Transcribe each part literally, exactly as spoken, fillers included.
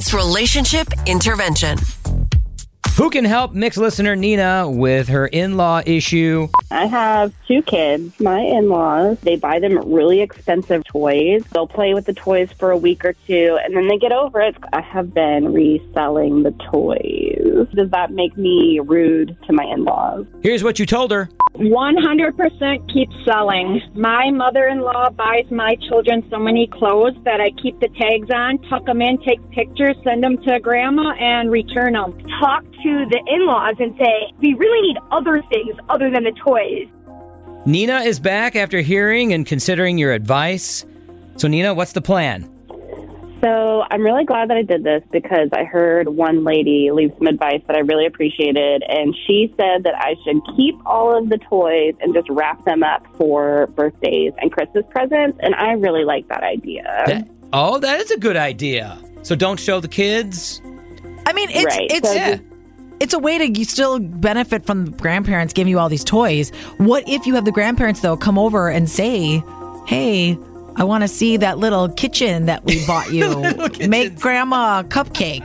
It's Relationship Intervention. Who can help Mix listener Nina with her in-law issue? I have two kids. My in-laws, they buy them really expensive toys. They'll play with the toys for a week or two, and then they get over it. I have been reselling the toys. Does that make me rude to my in-laws? Here's what you told her. one hundred percent keep selling. My mother-in-law buys my children so many clothes that I keep the tags on, tuck them in, take pictures, send them to grandma, and return them. Talk to the in-laws and say, we really need other things other than the toys. Nina is back after hearing and considering your advice. So, Nina, what's the plan? So I'm really glad that I did this because I heard one lady leave some advice that I really appreciated, and she said that I should keep all of the toys and just wrap them up for birthdays and Christmas presents, and I really like that idea. That, oh, that is a good idea. So don't show the kids? I mean, it's Right, it's so Yeah. it's a way to still benefit from the grandparents giving you all these toys. What if you have the grandparents, though, come over and say, hey, I want to see that little kitchen that we bought you. Make grandma a cupcake.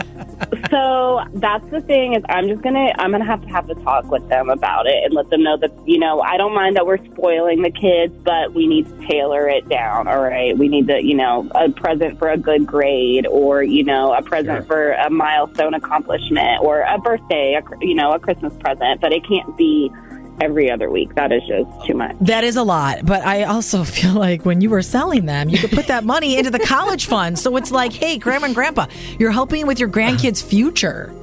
So that's the thing is I'm just going to, I'm going to have to have to talk with them about it and let them know that, you know, I don't mind that we're spoiling the kids, but we need to tailor it down. All right. We need to, you know, a present for a good grade or, you know, a present Sure. for a milestone accomplishment or a birthday, a, you know, a Christmas present, but it can't be every other week. That is just too much. That is a lot. But I also feel like when you were selling them, you could put that money into the college fund. So it's like, hey, grandma and grandpa, you're helping with your grandkids' future.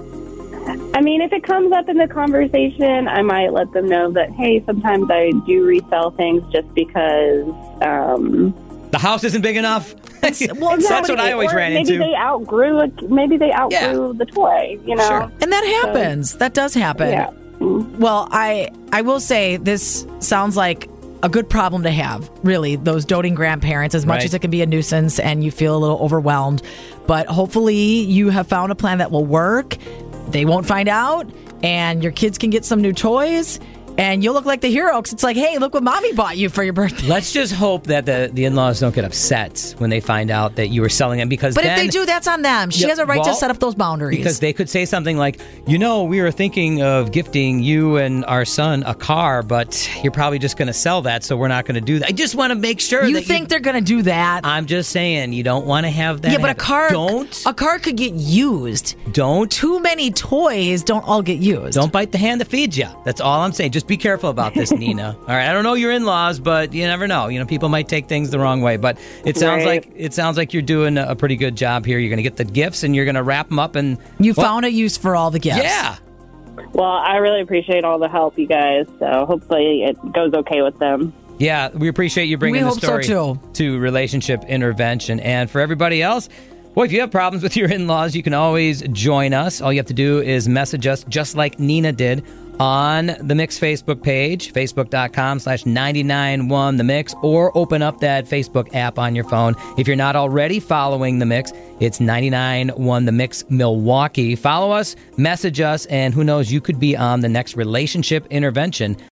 I mean, if it comes up in the conversation, I might let them know that, hey, sometimes I do resell things just because... Um, The house isn't big enough? well, That's what I always or ran maybe into. They outgrew it. Maybe they outgrew Yeah. the toy, you know? Sure. And that happens. That does happen. Yeah. Well, I I will say this sounds like a good problem to have, really, those doting grandparents, as much Right. as it can be a nuisance and you feel a little overwhelmed. But hopefully you have found a plan that will work. They won't find out, and your kids can get some new toys, and you'll look like the hero because it's like, hey, look what mommy bought you for your birthday. Let's just hope that the, the in-laws don't get upset when they find out that you were selling them because But then, if they do, that's on them. She Yeah, has a right well, to set up those boundaries. because they could say something like, you know, we were thinking of gifting you and our son a car, but you're probably just going to sell that, so we're not going to do that. I just want to make sure you that think you, they're going to do that? I'm just saying, you don't want to have that yeah, but a happen. car, Don't. a car could get used. Don't. Too many toys don't all get used. Don't bite the hand that feeds you. That's all I'm saying. Just be careful about this, Nina. All right. I don't know your in-laws, but you never know. You know, people might take things the wrong way. But it sounds Right. like it sounds like you're doing a pretty good job here. You're going to get the gifts and you're going to wrap them up and You well, found a use for all the gifts. Yeah. Well, I really appreciate all the help, you guys. So hopefully it goes okay with them. Yeah, we appreciate you bringing We the hope so, story too. to Relationship Intervention. And for everybody else, well, if you have problems with your in-laws, you can always join us. All you have to do is message us just like Nina did on the Mix Facebook page, facebook.com slash 991 The Mix, or open up that Facebook app on your phone. If you're not already following The Mix, it's ninety-nine one The Mix Milwaukee. Follow us, message us, and who knows, you could be on the next Relationship Intervention